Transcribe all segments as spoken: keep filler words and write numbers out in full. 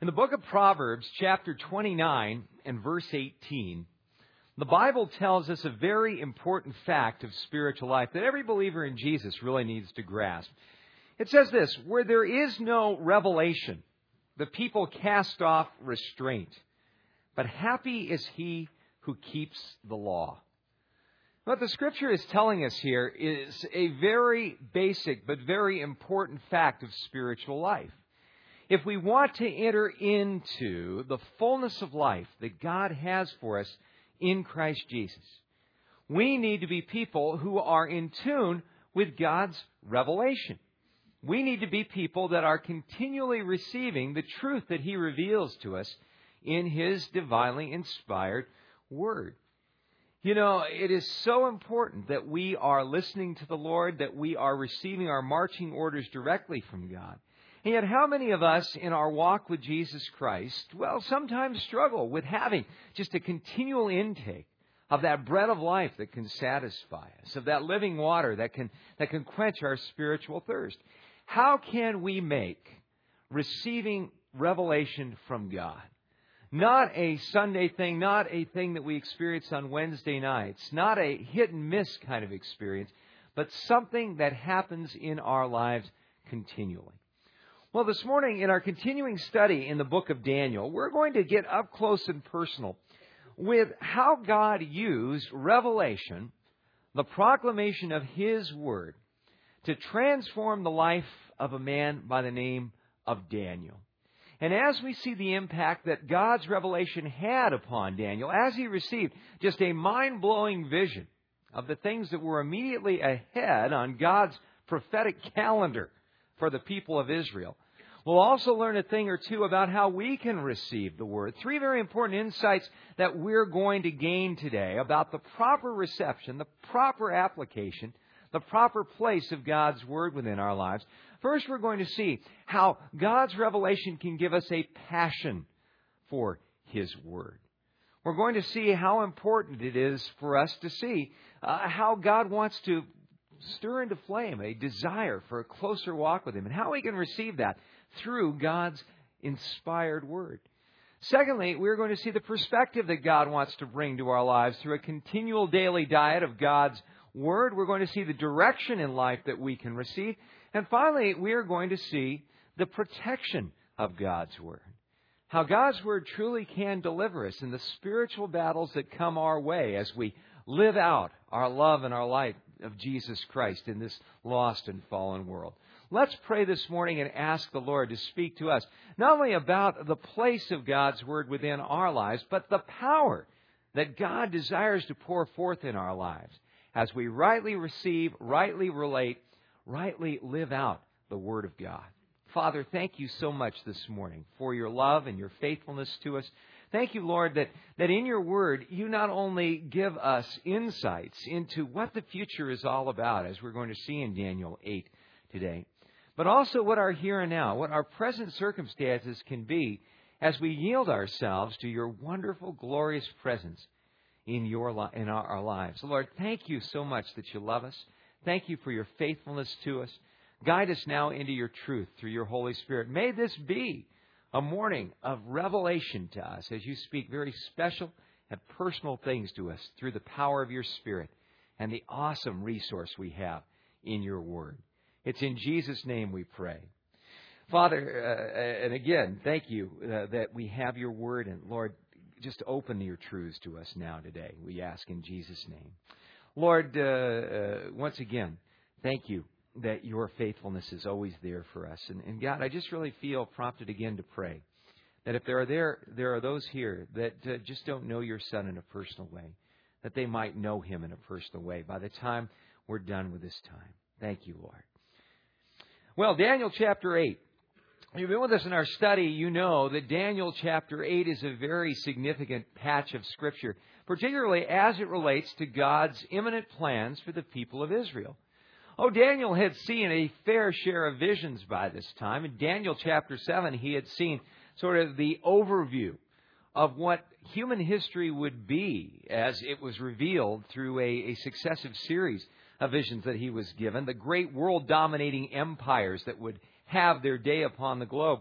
the book of Proverbs, chapter twenty-nine and verse eighteen, the Bible tells us a very important fact of spiritual life that every believer in Jesus really needs to grasp. It says this, where there is no revelation, the people cast off restraint, but happy is he who keeps the law. What the Scripture is telling us here is a very basic but very important fact of spiritual life. If we want to enter into the fullness of life that God has for us in Christ Jesus, we need to be people who are in tune with God's revelation. We need to be people that are continually receiving the truth that He reveals to us in His divinely inspired Word. You know, it is so important that we are listening to the Lord, that we are receiving our marching orders directly from God. And yet, how many of us in our walk with Jesus Christ, well, sometimes struggle with having just a continual intake of that bread of life that can satisfy us, of that living water that can, that can quench our spiritual thirst? How can we make receiving revelation from God not a Sunday thing, not a thing that we experience on Wednesday nights, not a hit and miss kind of experience, but something that happens in our lives continually? Well, this morning in our continuing study in the book of Daniel, we're going to get up close and personal with how God used revelation, the proclamation of His Word, to transform the life of a man by the name of Daniel. And as we see the impact that God's revelation had upon Daniel, as he received just a mind-blowing vision of the things that were immediately ahead on God's prophetic calendar for the people of Israel, we'll also learn a thing or two about how we can receive the Word. Three very important insights that we're going to gain today about the proper reception, the proper application, the proper place of God's Word within our lives. First, we're going to see how God's revelation can give us a passion for His Word. We're going to see how important it is for us to see uh, how God wants to stir into flame a desire for a closer walk with Him, and how we can receive that through God's inspired Word. Secondly, we're going to see the perspective that God wants to bring to our lives through a continual daily diet of God's Word. We're going to see the direction in life that we can receive. And finally, we are going to see the protection of God's Word. How God's Word truly can deliver us in the spiritual battles that come our way as we live out our love and our life of Jesus Christ in this lost and fallen world. Let's pray this morning and ask the Lord to speak to us, not only about the place of God's Word within our lives, but the power that God desires to pour forth in our lives as we rightly receive, rightly relate, rightly live out the Word of God. Father, thank you so much this morning for your love and your faithfulness to us. Thank you, Lord, that, that in your Word, you not only give us insights into what the future is all about, as we're going to see in Daniel eight today, but also what our here and now, what our present circumstances can be as we yield ourselves to your wonderful, glorious presence in your li- in our, our lives. Lord, thank you so much that you love us. Thank you for your faithfulness to us. Guide us now into your truth through your Holy Spirit. May this be a morning of revelation to us as you speak very special and personal things to us through the power of your Spirit and the awesome resource we have in your Word. It's in Jesus' name we pray. Father, uh, and again, thank you uh, that we have your Word. And Lord, just open your truths to us now today, we ask in Jesus' name. Lord, uh, uh, once again, thank you that your faithfulness is always there for us. And, and God, I just really feel prompted again to pray that if there are there there are those here that uh, just don't know your Son in a personal way, that they might know Him in a personal way by the time we're done with this time. Thank you, Lord. Well, Daniel chapter eight. If you've been with us in our study, you know that Daniel chapter eight is a very significant patch of Scripture, particularly as it relates to God's imminent plans for the people of Israel. Oh, Daniel had seen a fair share of visions by this time. In Daniel chapter seven, he had seen sort of the overview of what human history would be as it was revealed through a, a successive series of visions that he was given, the great world-dominating empires that would have their day upon the globe.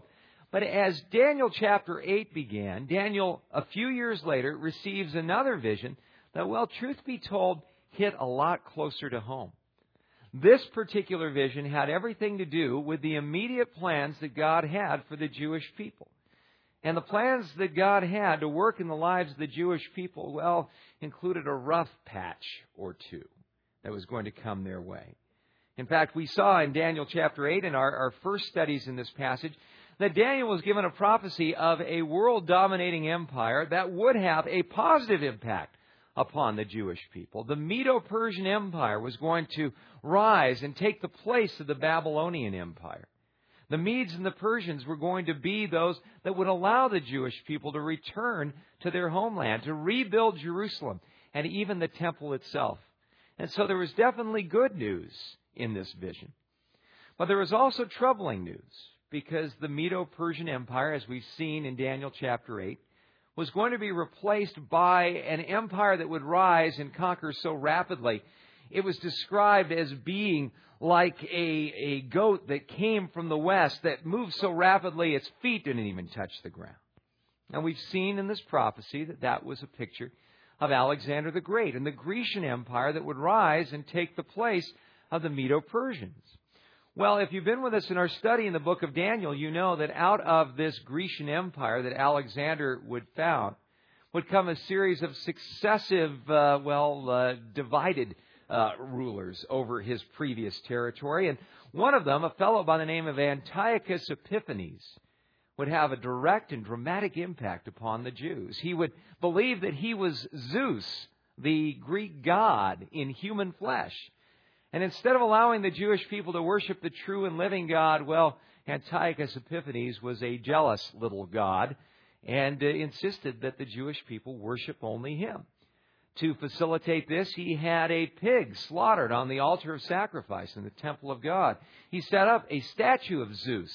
But as Daniel chapter eight began, Daniel, a few years later, receives another vision that, well, truth be told, hit a lot closer to home. This particular vision had everything to do with the immediate plans that God had for the Jewish people. And the plans that God had to work in the lives of the Jewish people, well, included a rough patch or two that was going to come their way. In fact, we saw in Daniel chapter eight, in our, our first studies in this passage, that Daniel was given a prophecy of a world-dominating empire that would have a positive impact upon the Jewish people. The Medo-Persian Empire was going to rise and take the place of the Babylonian Empire. The Medes and the Persians were going to be those that would allow the Jewish people to return to their homeland, to rebuild Jerusalem and even the temple itself. And so there was definitely good news in this vision. But there was also troubling news, because the Medo-Persian Empire, as we've seen in Daniel chapter eight, was going to be replaced by an empire that would rise and conquer so rapidly. It was described as being like a, a goat that came from the west that moved so rapidly its feet didn't even touch the ground. And we've seen in this prophecy that that was a picture of Alexander the Great and the Grecian Empire that would rise and take the place of the Medo-Persians. Well, if you've been with us in our study in the book of Daniel, you know that out of this Grecian Empire that Alexander would found would come a series of successive, uh, well, uh, divided uh, rulers over his previous territory. And one of them, a fellow by the name of Antiochus Epiphanes, would have a direct and dramatic impact upon the Jews. He would believe that he was Zeus, the Greek god in human flesh. And instead of allowing the Jewish people to worship the true and living God, well, Antiochus Epiphanes was a jealous little god and uh, insisted that the Jewish people worship only him. To facilitate this, he had a pig slaughtered on the altar of sacrifice in the temple of God. He set up a statue of Zeus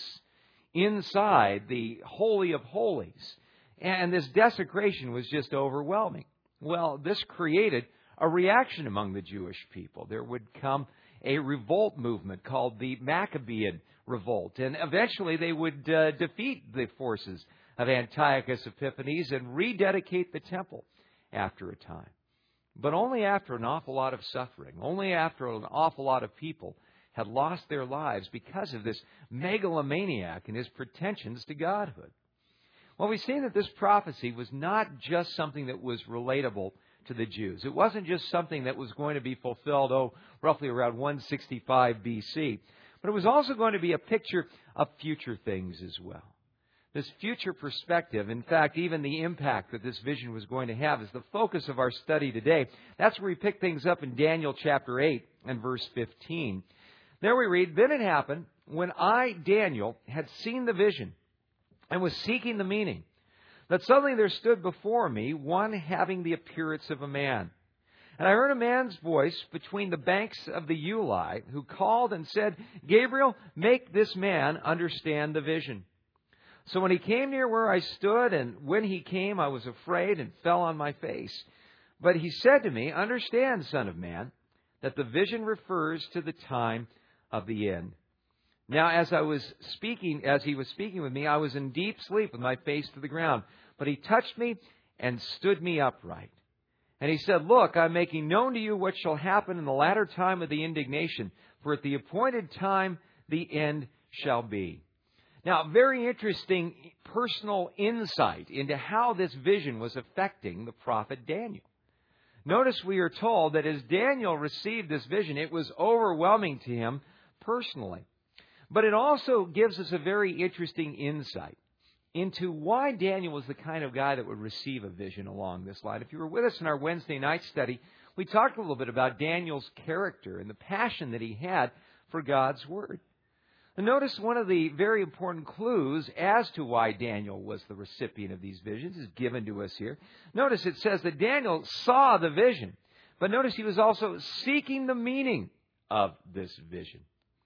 inside the Holy of Holies. And this desecration was just overwhelming. Well, this created a reaction among the Jewish people. There would come a revolt movement called the Maccabean Revolt. And eventually they would uh, defeat the forces of Antiochus Epiphanes and rededicate the temple after a time. But only after an awful lot of suffering, only after an awful lot of people had lost their lives because of this megalomaniac and his pretensions to godhood. Well, we've seen that this prophecy was not just something that was relatable to the Jews. It wasn't just something that was going to be fulfilled, oh, roughly around one sixty-five B C, but it was also going to be a picture of future things as well. This future perspective, in fact, even the impact that this vision was going to have, is the focus of our study today. That's where we pick things up in Daniel chapter eight and verse fifteen. There we read, "Then it happened, when I, Daniel, had seen the vision and was seeking the meaning, that suddenly there stood before me one having the appearance of a man. And I heard a man's voice between the banks of the Ulai, who called and said, 'Gabriel, make this man understand the vision.' So when he came near where I stood, and when he came, I was afraid and fell on my face. But he said to me, 'Understand, son of man, that the vision refers to the time of the end.' Now, as I was speaking, as he was speaking with me, I was in deep sleep with my face to the ground. But he touched me and stood me upright. And he said, 'Look, I'm making known to you what shall happen in the latter time of the indignation, for at the appointed time the end shall be.'" Now, very interesting personal insight into how this vision was affecting the prophet Daniel. Notice we are told that as Daniel received this vision, it was overwhelming to him personally. But it also gives us a very interesting insight into why Daniel was the kind of guy that would receive a vision along this line. If you were with us in our Wednesday night study, we talked a little bit about Daniel's character and the passion that he had for God's Word. And notice one of the very important clues as to why Daniel was the recipient of these visions is given to us here. Notice it says that Daniel saw the vision, but notice he was also seeking the meaning of this vision.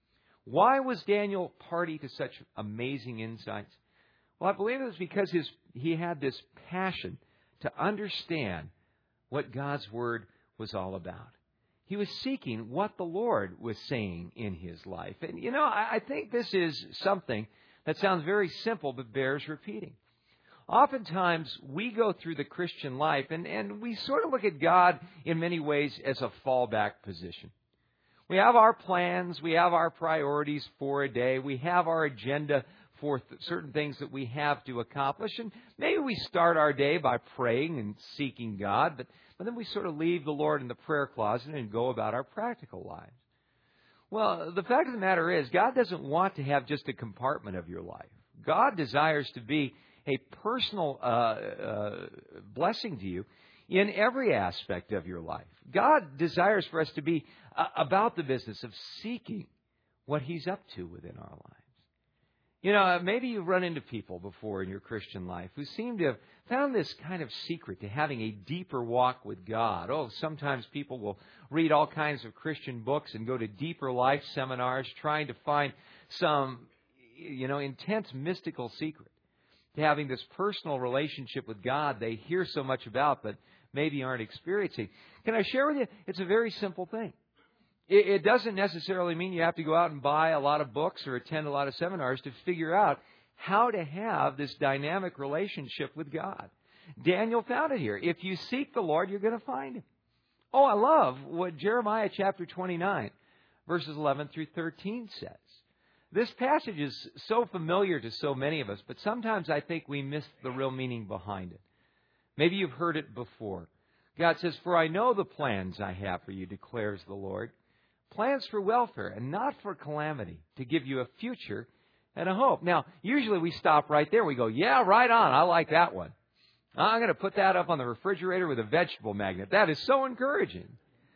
Why was Daniel party to such amazing insights? Well, I believe it was because his, he had this passion to understand what God's Word was all about. He was seeking what the Lord was saying in his life. And, you know, I, I think this is something That sounds very simple, but bears repeating. Oftentimes, we go through the Christian life, and, and we sort of look at God in many ways as a fallback position. We have our plans, we have our priorities for a day, we have our agenda for th- certain things that we have to accomplish, and maybe we start our day by praying and seeking God, but, but then we sort of leave the Lord in the prayer closet and go about our practical lives. Well, the fact of the matter is, God doesn't want to have just a compartment of your life. God desires to be a personal uh, uh, blessing to you in every aspect of your life. God desires for us to be uh, about the business of seeking what He's up to within our lives. You know, maybe you've run into people before in your Christian life who seem to have found this kind of secret to having a deeper walk with God. Oh, sometimes people will read all kinds of Christian books and go to deeper life seminars trying to find some, you know, intense mystical secret to having this personal relationship with God they hear so much about but maybe aren't experiencing. Can I share with you? It's a very simple thing. It, it doesn't necessarily mean you have to go out and buy a lot of books or attend a lot of seminars to figure out how to have this dynamic relationship with God. Daniel found it here. If you seek the Lord, you're going to find Him. Oh, I love what Jeremiah chapter twenty-nine, verses eleven through thirteen says. This passage is so familiar to so many of us, but sometimes I think we miss the real meaning behind it. Maybe you've heard it before. God says, "For I know the plans I have for you, declares the Lord. Plans for welfare and not for calamity, to give you a future and a hope." Now, usually we stop right there. We go, yeah, right on. I like that one. I'm going to put that up on the refrigerator with a vegetable magnet. That is so encouraging.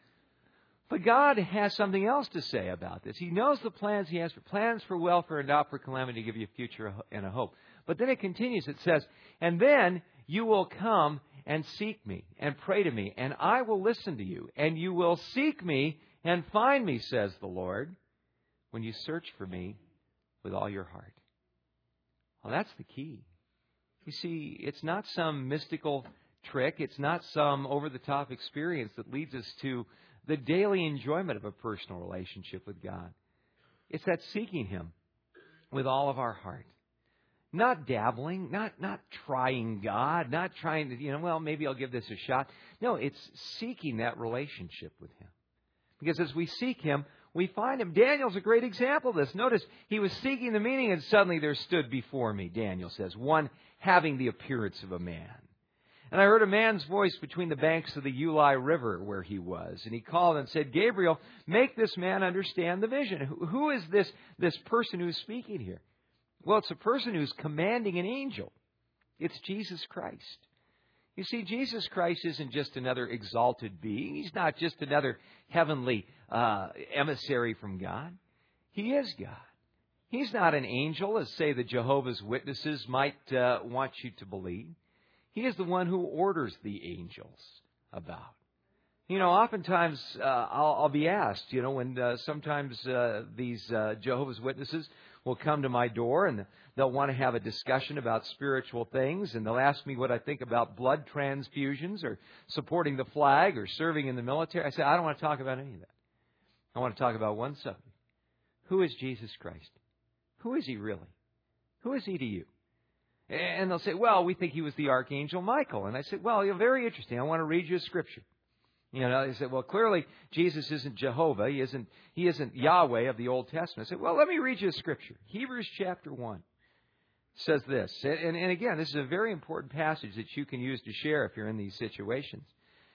But God has something else to say about this. He knows the plans He has for plans for welfare and not for calamity, to give you a future and a hope. But then it continues. It says, "And then you will come and seek me and pray to me, and I will listen to you. And you will seek me and find me, says the Lord, when you search for me with all your heart." Well, that's the key. You see, it's not some mystical trick. It's not some over-the-top experience that leads us to the daily enjoyment of a personal relationship with God. It's that seeking Him with all of our heart. Not dabbling, not not trying God, not trying to, you know, well, maybe I'll give this a shot. No, it's seeking that relationship with Him. Because as we seek Him, we find Him. Daniel's a great example of this. Notice, he was seeking the meaning, and suddenly there stood before me, Daniel says, one having the appearance of a man. And I heard a man's voice between the banks of the Ulai River where he was. And he called and said, "Gabriel, make this man understand the vision." Who is this, this person who's speaking here? Well, it's a person who's commanding an angel. It's Jesus Christ. You see, Jesus Christ isn't just another exalted being. He's not just another heavenly uh, emissary from God. He is God. He's not an angel, as, say, the Jehovah's Witnesses might uh, want you to believe. He is the one who orders the angels about. You know, oftentimes uh, I'll, I'll be asked, you know, when uh, sometimes uh, these uh, Jehovah's Witnesses will come to my door and they'll want to have a discussion about spiritual things, and they'll ask me what I think about blood transfusions or supporting the flag or serving in the military. I say, I don't want to talk about any of that. I want to talk about one subject. Who is Jesus Christ? Who is He really? Who is He to you? And they'll say, well, we think He was the Archangel Michael. And I said, well, you're very interesting. I want to read you a scripture. You know, they said, well, clearly Jesus isn't Jehovah. He isn't, he isn't Yahweh of the Old Testament. I said, well, let me read you a scripture. Hebrews chapter one says this. And, and again, this is a very important passage that you can use to share if you're in these situations.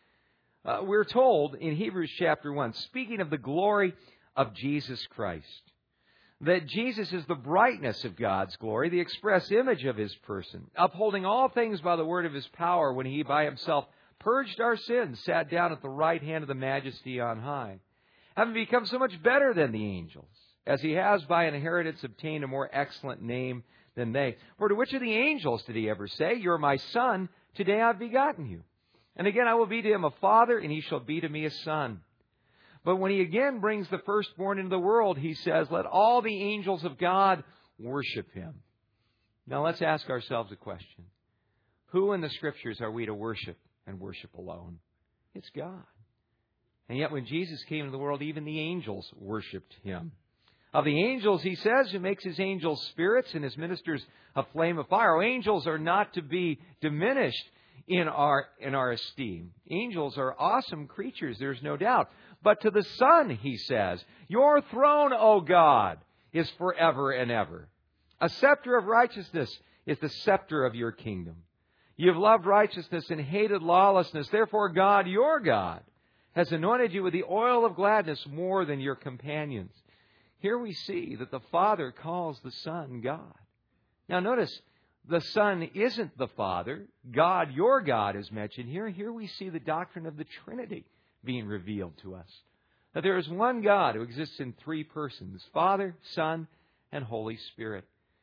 Uh, we're told in Hebrews chapter one, speaking of the glory of Jesus Christ, that Jesus is the brightness of God's glory, the express image of His person, upholding all things by the word of His power, when He by Himself purged our sins, sat down at the right hand of the Majesty on high, having become so much better than the angels, as He has by inheritance obtained a more excellent name than they. For to which of the angels did He ever say, "You're my son, today I've begotten you"? And again, I will be to him a father, and he shall be to me a son. But when He again brings the firstborn into the world, He says, "Let all the angels of God worship Him." Now let's ask ourselves a question. Who in the Scriptures are we to worship and worship alone? It's God. And yet when Jesus came into the world, even the angels worshiped Him. Of the angels, he says, who makes his angels spirits and his ministers a flame of fire. Oh, angels are not to be diminished in our, in our esteem. Angels are awesome creatures, there's no doubt. But to the Son, he says, your throne, O God, is forever and ever. A scepter of righteousness is the scepter of your kingdom. You have loved righteousness and hated lawlessness. Therefore, God, your God, has anointed you with the oil of gladness more than your companions. Here we see that the Father calls the Son God. Now notice, the Son isn't the Father. God, your God, is mentioned here. Here we see the doctrine of the Trinity being revealed to us. That there is one God who exists in three persons, Father, Son, and Holy Spirit.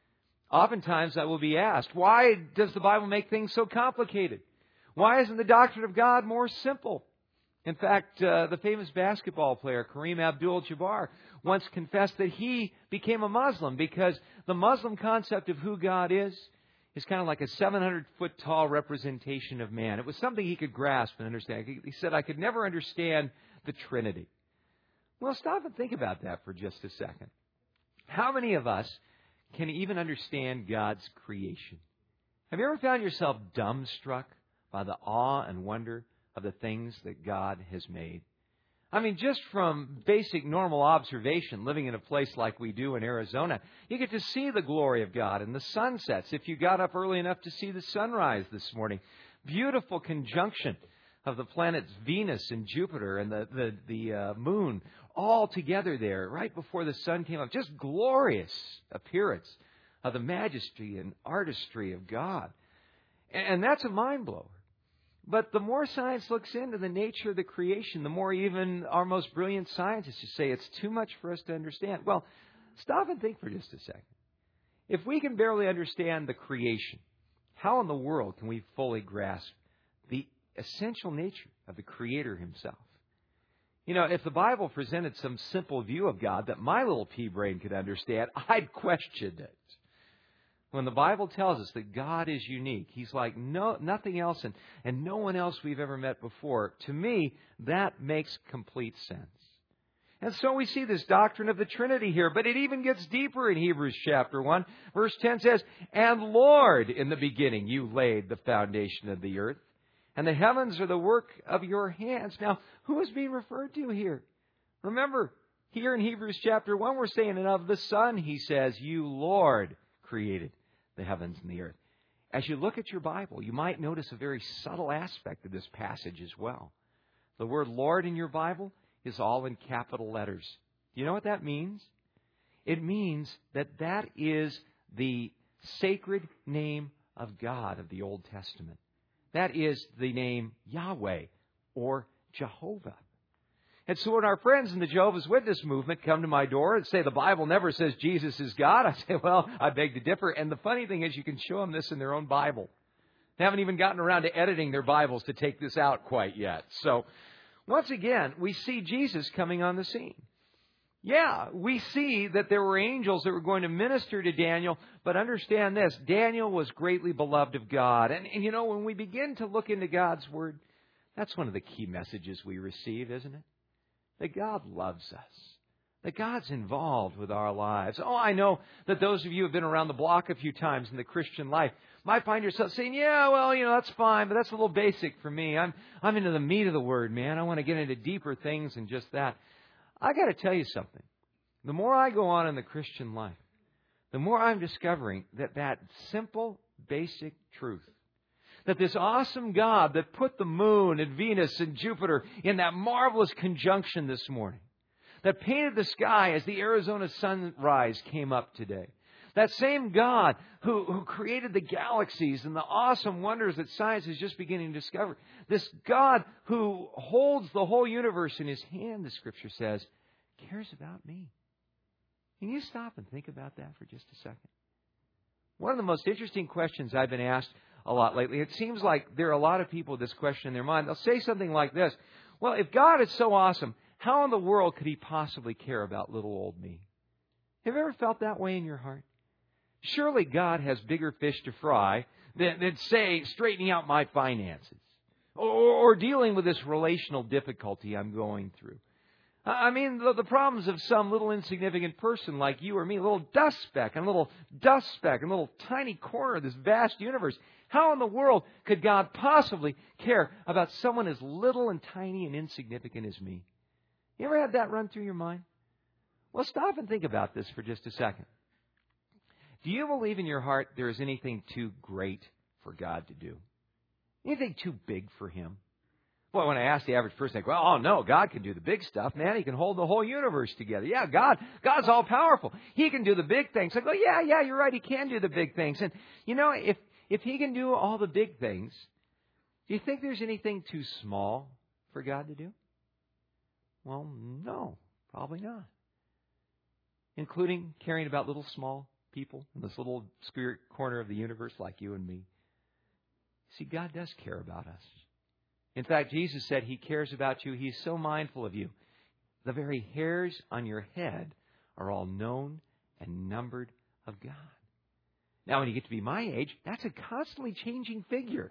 Oftentimes I will be asked, why does the Bible make things so complicated? Why isn't the doctrine of God more simple? In fact, uh, the famous basketball player Kareem Abdul-Jabbar once confessed that he became a Muslim because the Muslim concept of who God is is kind of like a seven hundred foot tall representation of man. It was something he could grasp and understand. He said, I could never understand the Trinity. Well, stop and think about that for just a second. How many of us can even understand God's creation? Have you ever found yourself dumbstruck by the awe and wonder of the things that God has made? I mean, just from basic normal observation, living in a place like we do in Arizona, you get to see the glory of God and the sunsets. If you got up early enough to see the sunrise this morning, beautiful conjunction of the planets Venus and Jupiter and the, the, the uh, moon all together there right before the sun came up. Just glorious appearance of the majesty and artistry of God. And, and that's a mind blower. But the more science looks into the nature of the creation, the more even our most brilliant scientists just say it's too much for us to understand. Well, stop and think for just a second. If we can barely understand the creation, how in the world can we fully grasp the essential nature of the Creator Himself? You know, if the Bible presented some simple view of God that my little pea brain could understand, I'd question it. When the Bible tells us that God is unique, He's like no nothing else and, and no one else we've ever met before, to me, that makes complete sense. And so we see this doctrine of the Trinity here, but it even gets deeper in Hebrews chapter one. Verse ten says, and Lord, in the beginning you laid the foundation of the earth, and the heavens are the work of your hands. Now, who is being referred to here? Remember, here in Hebrews chapter one, we're saying, and of the Son, he says, you, Lord, created the heavens and the earth. As you look at your Bible, you might notice a very subtle aspect of this passage as well. The word Lord in your Bible is all in capital letters. Do you know what that means? It means that that is the sacred name of God of the Old Testament. That is the name Yahweh or Jehovah. And so when our friends in the Jehovah's Witness movement come to my door and say the Bible never says Jesus is God, I say, well, I beg to differ. And the funny thing is you can show them this in their own Bible. They haven't even gotten around to editing their Bibles to take this out quite yet. So once again, we see Jesus coming on the scene. Yeah, we see that there were angels that were going to minister to Daniel, but understand this, Daniel was greatly beloved of God. And, and you know, when we begin to look into God's Word, that's one of the key messages we receive, isn't it? That God loves us. That God's involved with our lives. Oh, I know that those of you who have been around the block a few times in the Christian life might find yourself saying, yeah, well, you know, that's fine, but that's a little basic for me. I'm I'm into the meat of the Word, man. I want to get into deeper things than just that. I got to tell you something. The more I go on in the Christian life, the more I'm discovering that that simple, basic truth, that this awesome God that put the moon and Venus and Jupiter in that marvelous conjunction this morning, that painted the sky as the Arizona sunrise came up today, that same God who, who created the galaxies and the awesome wonders that science is just beginning to discover, this God who holds the whole universe in His hand, the Scripture says, cares about me. Can you stop and think about that for just a second? One of the most interesting questions I've been asked a lot lately, it seems like there are a lot of people with this question in their mind. They'll say something like this, well, if God is so awesome, how in the world could He possibly care about little old me? Have you ever felt that way in your heart? Surely God has bigger fish to fry than, than say, straightening out my finances or, or dealing with this relational difficulty I'm going through. I mean, the, the problems of some little insignificant person like you or me, a little dust speck, and a little dust speck, and a little tiny corner of this vast universe. How in the world could God possibly care about someone as little and tiny and insignificant as me? You ever had that run through your mind? Well, stop and think about this for just a second. Do you believe in your heart there is anything too great for God to do? Anything too big for Him? Well, when I ask the average person, they go, oh, no, God can do the big stuff, man. He can hold the whole universe together. Yeah, God, God's all powerful. He can do the big things. I go, yeah, yeah, you're right. He can do the big things. And, you know, if, if He can do all the big things, do you think there's anything too small for God to do? Well, no, probably not. Including caring about little small people in this little obscure corner of the universe like you and me. See, God does care about us. In fact, Jesus said He cares about you. He's so mindful of you. The very hairs on your head are all known and numbered of God. Now, when you get to be my age, that's a constantly changing figure.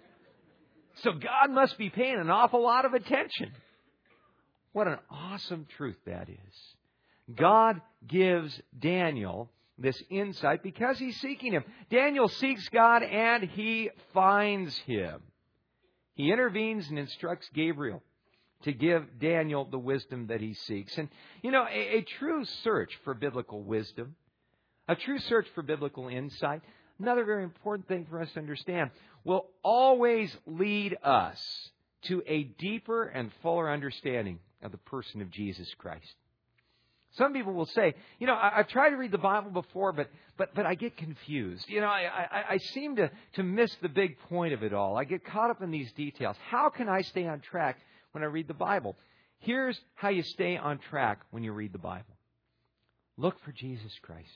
So God must be paying an awful lot of attention. What an awesome truth that is. God gives Daniel this insight because he's seeking Him. Daniel seeks God and he finds Him. He intervenes and instructs Gabriel to give Daniel the wisdom that he seeks. And, you know, a, a true search for biblical wisdom, a true search for biblical insight, another very important thing for us to understand, will always lead us to a deeper and fuller understanding of the person of Jesus Christ. Some people will say, you know, I, I've tried to read the Bible before, but but but I get confused. You know, I, I, I seem to, to miss the big point of it all. I get caught up in these details. How can I stay on track when I read the Bible? Here's how you stay on track when you read the Bible. Look for Jesus Christ.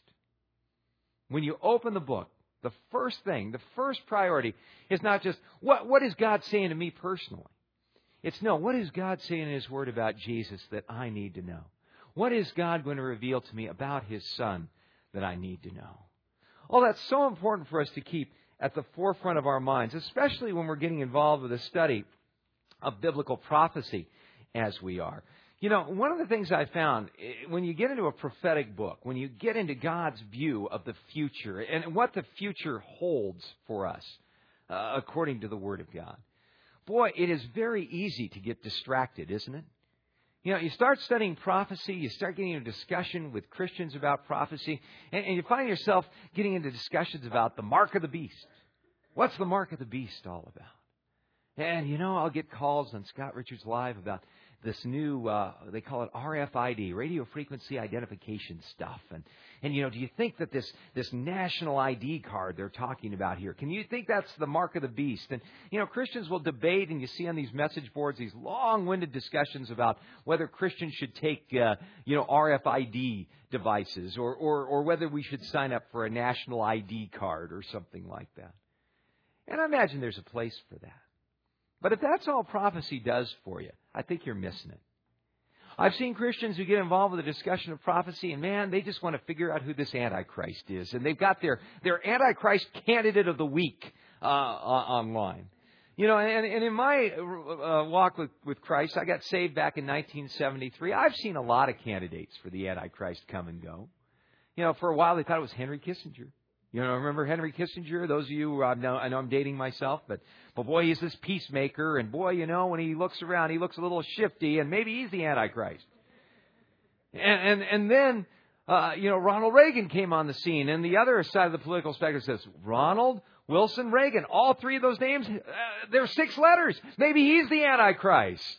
When you open the book, the first thing, the first priority is not just, what, what is God saying to me personally? It's no, what is God saying in His Word about Jesus that I need to know? What is God going to reveal to me about His Son that I need to know? Oh, that's so important for us to keep at the forefront of our minds, especially when we're getting involved with a study of biblical prophecy as we are. You know, one of the things I found, when you get into a prophetic book, when you get into God's view of the future and what the future holds for us, uh, according to the Word of God, boy, it is very easy to get distracted, isn't it? You know, you start studying prophecy, you start getting into discussion with Christians about prophecy, and, and you find yourself getting into discussions about the mark of the beast. What's the mark of the beast all about? And, you know, I'll get calls on Scott Richards Live about this new, uh, they call it R F I D, radio frequency identification stuff. And, and, you know, do you think that this, this national I D card they're talking about here, can you think that's the mark of the beast? And, you know, Christians will debate, and you see on these message boards these long-winded discussions about whether Christians should take, uh, you know, R F I D devices or, or, or whether we should sign up for a national I D card or something like that. And I imagine there's a place for that. But if that's all prophecy does for you, I think you're missing it. I've seen Christians who get involved with the discussion of prophecy, and man, they just want to figure out who this Antichrist is. And they've got their, their Antichrist candidate of the week uh, online. You know, and, and in my uh, walk with, with Christ, I got saved back in nineteen seventy-three. I've seen a lot of candidates for the Antichrist come and go. You know, for a while they thought it was Henry Kissinger. You know, remember Henry Kissinger? Those of you, I know, I know I'm dating myself, but, but boy, he's this peacemaker. And boy, you know, when he looks around, he looks a little shifty, and maybe he's the Antichrist. And, and, and then, uh, you know, Ronald Reagan came on the scene. And the other side of the political spectrum says, Ronald Wilson Reagan. All three of those names, uh, they're six letters. Maybe he's the Antichrist.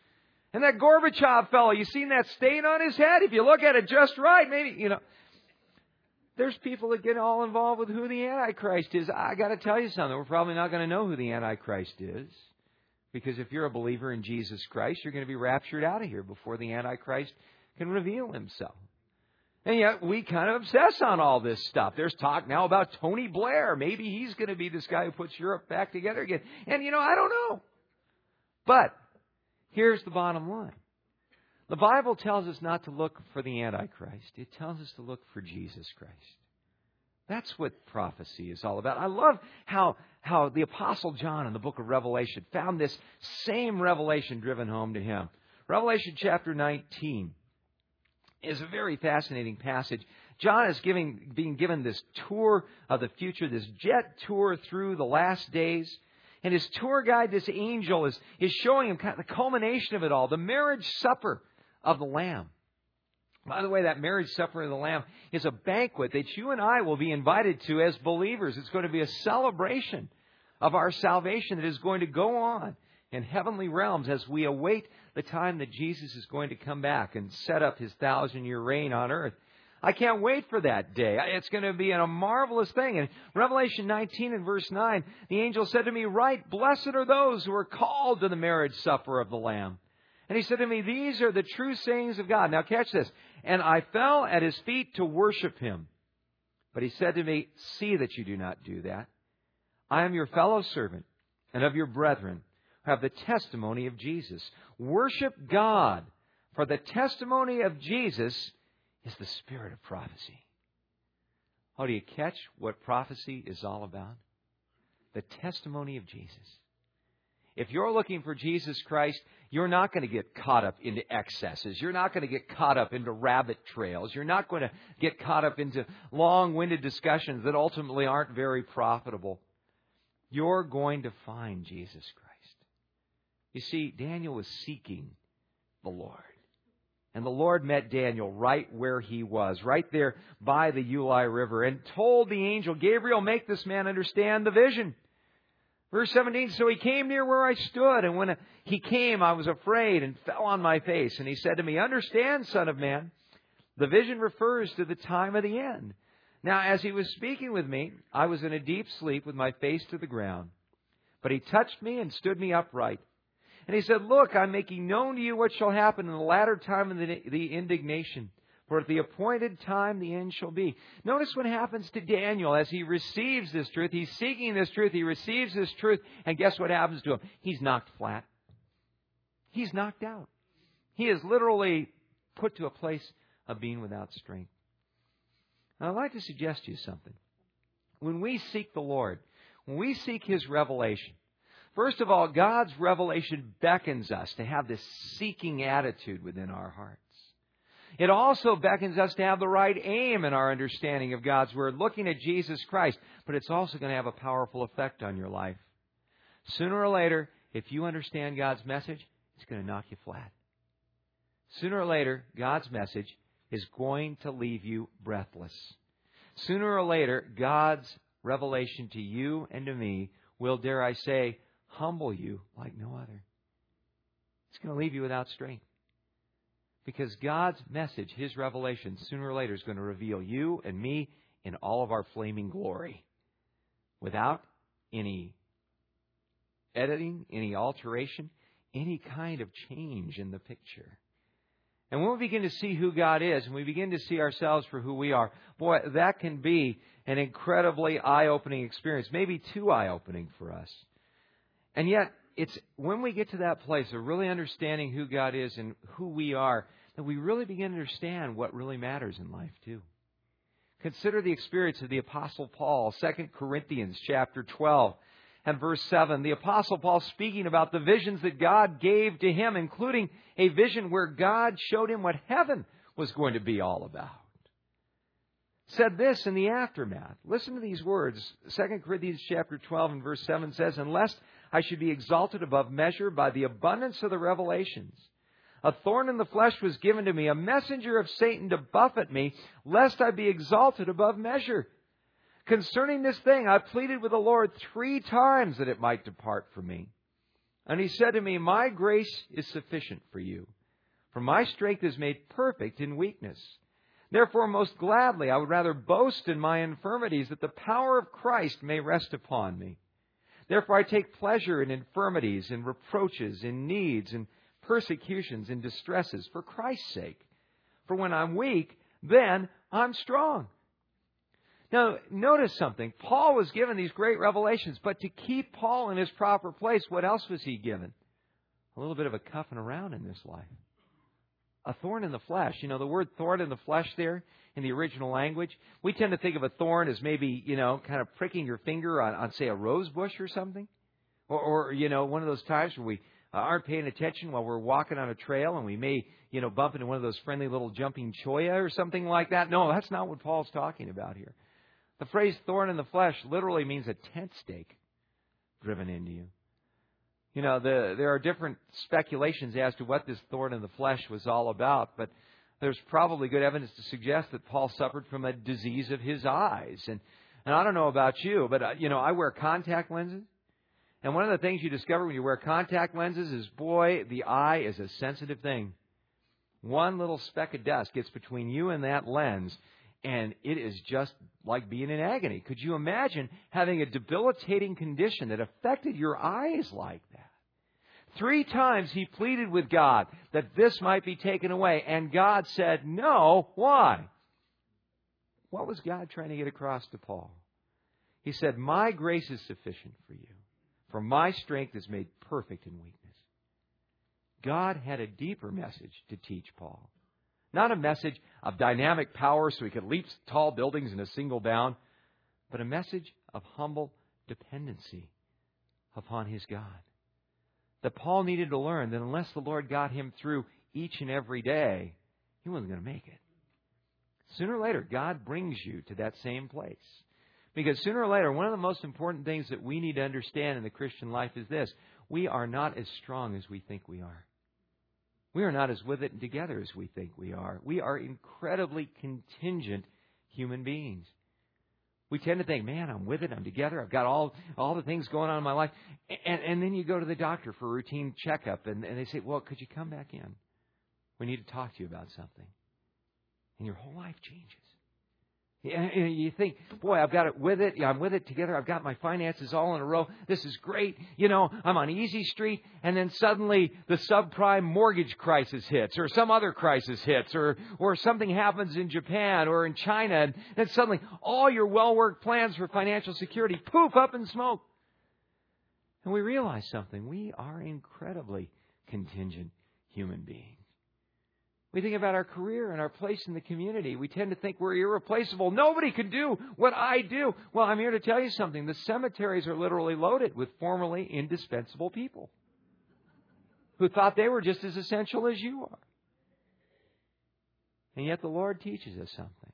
And that Gorbachev fellow, you seen that stain on his head? If you look at it just right, maybe, you know. There's people that get all involved with who the Antichrist is. I got to tell you something. We're probably not going to know who the Antichrist is. Because if you're a believer in Jesus Christ, you're going to be raptured out of here before the Antichrist can reveal himself. And yet we kind of obsess on all this stuff. There's talk now about Tony Blair. Maybe he's going to be this guy who puts Europe back together again. And, you know, I don't know. But here's the bottom line. The Bible tells us not to look for the Antichrist. It tells us to look for Jesus Christ. That's what prophecy is all about. I love how, how the Apostle John in the book of Revelation found this same revelation driven home to him. Revelation chapter nineteen is a very fascinating passage. John is giving, being given this tour of the future, this jet tour through the last days. And his tour guide, this angel, is, is showing him kind of the culmination of it all, the marriage supper of the Lamb. By the way, that marriage supper of the Lamb is a banquet that you and I will be invited to as believers. It's going to be a celebration of our salvation that is going to go on in heavenly realms as we await the time that Jesus is going to come back and set up His thousand-year reign on earth. I can't wait for that day. It's going to be a marvelous thing. In Revelation nineteen and verse nine, the angel said to me, "Write, blessed are those who are called to the marriage supper of the Lamb." And he said to me, "These are the true sayings of God." Now catch this. "And I fell at His feet to worship Him. But He said to me, 'See that you do not do that. I am your fellow servant and of your brethren who have the testimony of Jesus. Worship God, for the testimony of Jesus is the spirit of prophecy.'" Oh, do you catch what prophecy is all about? The testimony of Jesus. If you're looking for Jesus Christ, you're not going to get caught up into excesses. You're not going to get caught up into rabbit trails. You're not going to get caught up into long-winded discussions that ultimately aren't very profitable. You're going to find Jesus Christ. You see, Daniel was seeking the Lord. And the Lord met Daniel right where he was, right there by the Ulai River, and told the angel, "Gabriel, make this man understand the vision." Verse seventeen, "So he came near where I stood, and when he came, I was afraid and fell on my face. And he said to me, 'Understand, son of man, the vision refers to the time of the end.' Now, as he was speaking with me, I was in a deep sleep with my face to the ground. But he touched me and stood me upright. And he said, 'Look, I'm making known to you what shall happen in the latter time of the, the indignation. For at the appointed time the end shall be.'" Notice what happens to Daniel as he receives this truth. He's seeking this truth. He receives this truth. And guess what happens to him? He's knocked flat. He's knocked out. He is literally put to a place of being without strength. Now, I'd like to suggest to you something. When we seek the Lord, when we seek His revelation, first of all, God's revelation beckons us to have this seeking attitude within our hearts. It also beckons us to have the right aim in our understanding of God's Word, looking at Jesus Christ. But it's also going to have a powerful effect on your life. Sooner or later, if you understand God's message, it's going to knock you flat. Sooner or later, God's message is going to leave you breathless. Sooner or later, God's revelation to you and to me will, dare I say, humble you like no other. It's going to leave you without strength. Because God's message, His revelation, sooner or later is going to reveal you and me in all of our flaming glory. Without any editing, any alteration, any kind of change in the picture. And when we begin to see who God is, and we begin to see ourselves for who we are, boy, that can be an incredibly eye-opening experience, maybe too eye-opening for us. And yet, it's when we get to that place of really understanding who God is and who we are, that we really begin to understand what really matters in life, too. Consider the experience of the Apostle Paul, Second Corinthians chapter twelve. And verse seven, the Apostle Paul speaking about the visions that God gave to him, including a vision where God showed him what heaven was going to be all about. Said this in the aftermath. Listen to these words. Second Corinthians chapter twelve and verse seven says, "Unless I should be exalted above measure by the abundance of the revelations, a thorn in the flesh was given to me, a messenger of Satan to buffet me, lest I be exalted above measure. Concerning this thing, I pleaded with the Lord three times that it might depart from me. And He said to me, 'My grace is sufficient for you, for my strength is made perfect in weakness. Therefore, most gladly, I would rather boast in my infirmities, that the power of Christ may rest upon me. Therefore, I take pleasure in infirmities, in reproaches, in needs, in persecutions, in distresses, for Christ's sake. For when I'm weak, then I'm strong.'" Now, notice something. Paul was given these great revelations, but to keep Paul in his proper place, what else was he given? A little bit of a cuffing around in this life. A thorn in the flesh. You know, the word thorn in the flesh there in the original language, we tend to think of a thorn as maybe, you know, kind of pricking your finger on, on say, a rose bush or something. Or, or you know, one of those times where we aren't paying attention while we're walking on a trail and we may, you know, bump into one of those friendly little jumping cholla or something like that. No, that's not what Paul's talking about here. The phrase thorn in the flesh literally means a tent stake driven into you. You know, the, there are different speculations as to what this thorn in the flesh was all about, but there's probably good evidence to suggest that Paul suffered from a disease of his eyes. And, and I don't know about you, but, uh, you know, I wear contact lenses. And one of the things you discover when you wear contact lenses is, boy, the eye is a sensitive thing. One little speck of dust gets between you and that lens, and it is just like being in agony. Could you imagine having a debilitating condition that affected your eyes like that? Three times he pleaded with God that this might be taken away, and God said no. Why? What was God trying to get across to Paul? He said, my grace is sufficient for you, for my strength is made perfect in weakness. God had a deeper message to teach Paul. Not a message of dynamic power so he could leap tall buildings in a single bound, but a message of humble dependency upon his God. That Paul needed to learn that unless the Lord got him through each and every day, he wasn't going to make it. Sooner or later, God brings you to that same place. Because sooner or later, one of the most important things that we need to understand in the Christian life is this. We are not as strong as we think we are. We are not as with it and together as we think we are. We are incredibly contingent human beings. We tend to think, man, I'm with it, I'm together, I've got all all the things going on in my life. And, and then you go to the doctor for a routine checkup, and, and they say, well, could you come back in? We need to talk to you about something. And your whole life changes. And you think, boy, I've got it with it. I'm with it together. I've got my finances all in a row. This is great. You know, I'm on easy street. And then suddenly the subprime mortgage crisis hits, or some other crisis hits, or, or something happens in Japan or in China. And then suddenly all your well-worked plans for financial security poof up in smoke. And we realize something. We are incredibly contingent human beings. We think about our career and our place in the community. We tend to think we're irreplaceable. Nobody can do what I do. Well, I'm here to tell you something. The cemeteries are literally loaded with formerly indispensable people who thought they were just as essential as you are. And yet the Lord teaches us something.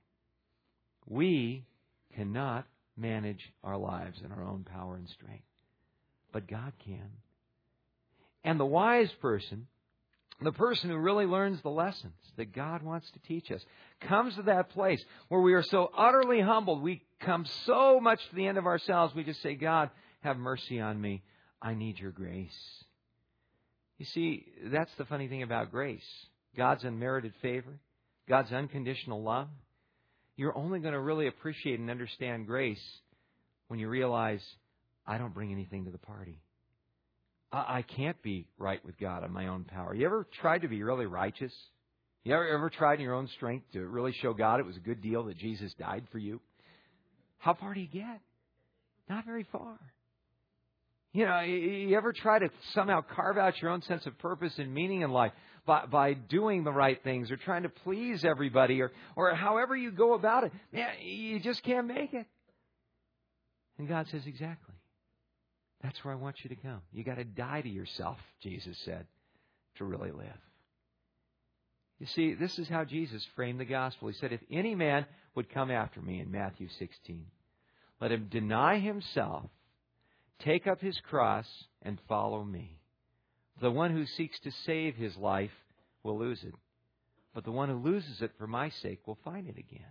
We cannot manage our lives in our own power and strength, but God can. And the wise person, the person who really learns the lessons that God wants to teach us, comes to that place where we are so utterly humbled. We come so much to the end of ourselves. We just say, God, have mercy on me. I need your grace. You see, that's the funny thing about grace. God's unmerited favor, God's unconditional love. You're only going to really appreciate and understand grace when you realize, I don't bring anything to the party. I can't be right with God on my own power. You ever tried to be really righteous? You ever, ever tried in your own strength to really show God it was a good deal that Jesus died for you? How far do you get? Not very far. You know, you ever try to somehow carve out your own sense of purpose and meaning in life by, by doing the right things or trying to please everybody or, or however you go about it? Man, you just can't make it. And God says, exactly. That's where I want you to come. You got to die to yourself, Jesus said, to really live. You see, this is how Jesus framed the gospel. He said, if any man would come after me, in Matthew sixteen, let him deny himself, take up his cross, and follow me. The one who seeks to save his life will lose it, but the one who loses it for my sake will find it again.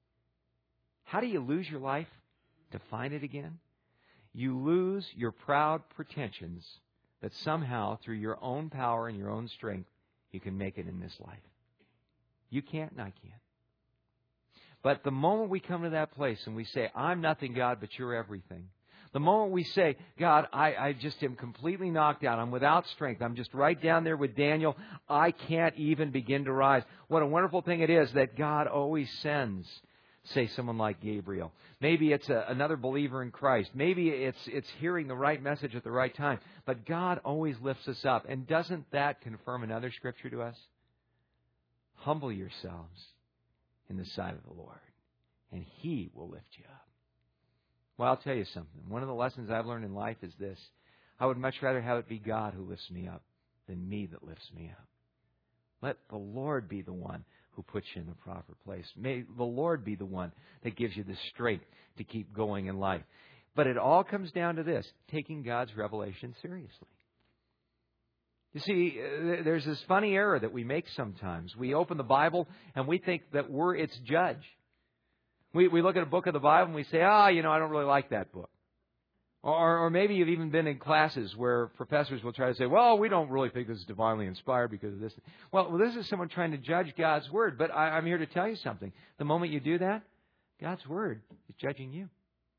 How do you lose your life to find it again? You lose your proud pretensions that somehow, through your own power and your own strength, you can make it in this life. You can't and I can't. But the moment we come to that place and we say, I'm nothing, God, but you're everything. The moment we say, God, I, I just am completely knocked out. I'm without strength. I'm just right down there with Daniel. I can't even begin to rise. What a wonderful thing it is that God always sends, say, someone like Gabriel. Maybe it's a, another believer in Christ. Maybe it's it's hearing the right message at the right time. But God always lifts us up. And doesn't that confirm another scripture to us? Humble yourselves in the sight of the Lord, and He will lift you up. Well, I'll tell you something. One of the lessons I've learned in life is this. I would much rather have it be God who lifts me up than me that lifts me up. Let the Lord be the one who puts you in the proper place. May the Lord be the one that gives you the strength to keep going in life. But it all comes down to this, taking God's revelation seriously. You see, there's this funny error that we make sometimes. We open the Bible and we think that we're its judge. We, we look at a book of the Bible and we say, ah, you know, I don't really like that book. Or, or maybe you've even been in classes where professors will try to say, well, we don't really think this is divinely inspired because of this. Well, well this is someone trying to judge God's Word. But I, I'm here to tell you something. The moment you do that, God's Word is judging you.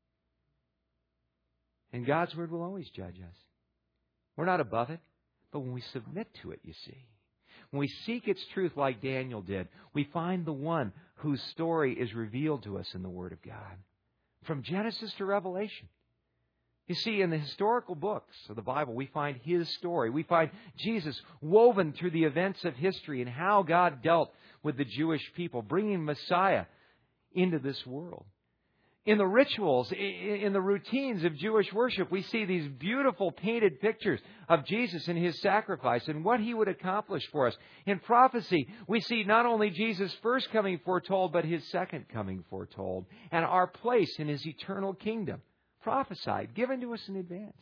And God's Word will always judge us. We're not above it. But when we submit to it, you see, when we seek its truth like Daniel did, we find the one whose story is revealed to us in the Word of God. From Genesis to Revelation. You see, in the historical books of the Bible, we find His story. We find Jesus woven through the events of history and how God dealt with the Jewish people, bringing Messiah into this world. In the rituals, in the routines of Jewish worship, we see these beautiful painted pictures of Jesus and His sacrifice and what He would accomplish for us. In prophecy, we see not only Jesus' first coming foretold, but His second coming foretold, and our place in His eternal kingdom. Prophesied, given to us in advance.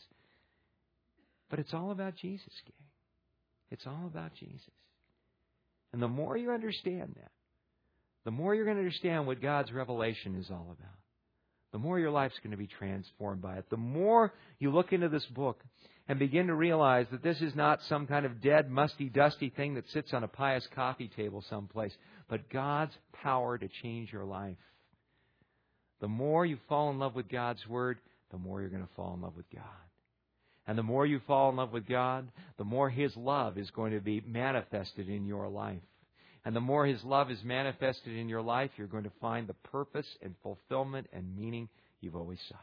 But it's all about Jesus, gang. It's all about Jesus. And the more you understand that, the more you're going to understand what God's revelation is all about. The more your life's going to be transformed by it. The more you look into this book and begin to realize that this is not some kind of dead, musty, dusty thing that sits on a pious coffee table someplace, but God's power to change your life. The more you fall in love with God's Word, the more you're going to fall in love with God. And the more you fall in love with God, the more His love is going to be manifested in your life. And the more His love is manifested in your life, you're going to find the purpose and fulfillment and meaning you've always sought.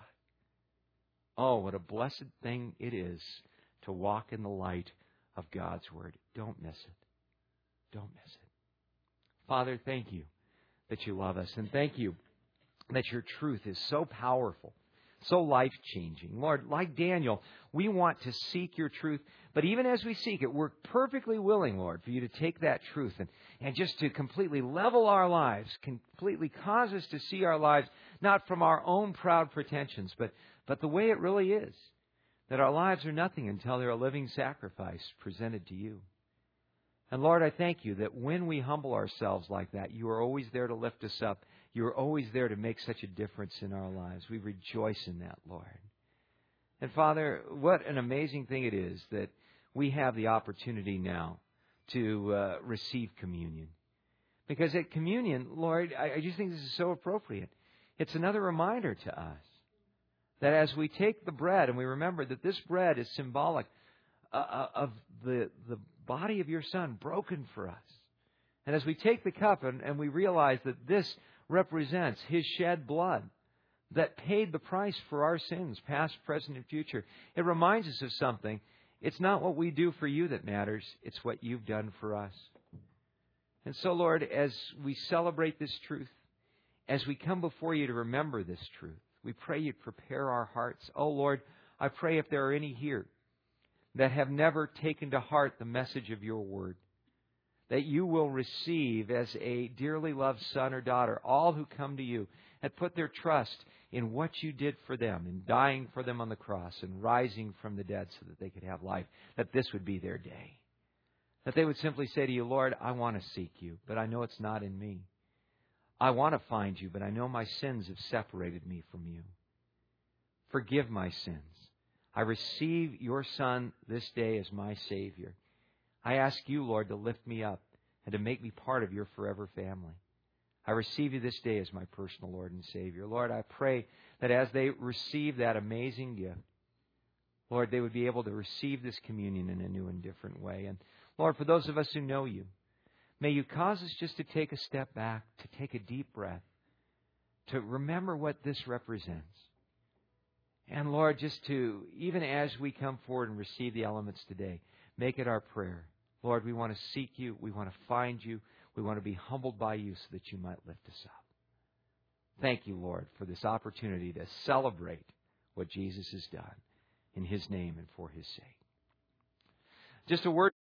Oh, what a blessed thing it is to walk in the light of God's Word. Don't miss it. Don't miss it. Father, thank you that you love us. And thank you that your truth is so powerful, so life-changing. Lord, like Daniel, we want to seek your truth. But even as we seek it, we're perfectly willing, Lord, for you to take that truth and, and just to completely level our lives, completely cause us to see our lives not from our own proud pretensions, but, but the way it really is, that our lives are nothing until they're a living sacrifice presented to you. And Lord, I thank you that when we humble ourselves like that, you are always there to lift us up. You are always there to make such a difference in our lives. We rejoice in that, Lord. And Father, what an amazing thing it is that we have the opportunity now to uh, receive communion. Because at communion, Lord, I, I just think this is so appropriate. It's another reminder to us that as we take the bread and we remember that this bread is symbolic uh, of the, the body of your Son broken for us. And as we take the cup and, and we realize that this represents His shed blood that paid the price for our sins, past, present, and future, it reminds us of something. It's not what we do for you that matters. It's what you've done for us. And so, Lord, as we celebrate this truth, as we come before you to remember this truth, we pray you prepare our hearts. Oh, Lord, I pray if there are any here that have never taken to heart the message of your word, that you will receive as a dearly loved son or daughter all who come to you and put their trust in what you did for them, in dying for them on the cross and rising from the dead so that they could have life, that this would be their day. That they would simply say to you, Lord, I want to seek you, but I know it's not in me. I want to find you, but I know my sins have separated me from you. Forgive my sins. I receive your Son this day as my Savior. I ask you, Lord, to lift me up and to make me part of your forever family. I receive you this day as my personal Lord and Savior. Lord, I pray that as they receive that amazing gift, Lord, they would be able to receive this communion in a new and different way. And Lord, for those of us who know you, may you cause us just to take a step back, to take a deep breath, to remember what this represents. And Lord, just to, even as we come forward and receive the elements today, make it our prayer. Lord, we want to seek you. We want to find you. We want to be humbled by you so that you might lift us up. Thank you, Lord, for this opportunity to celebrate what Jesus has done in His name and for His sake. Just a word.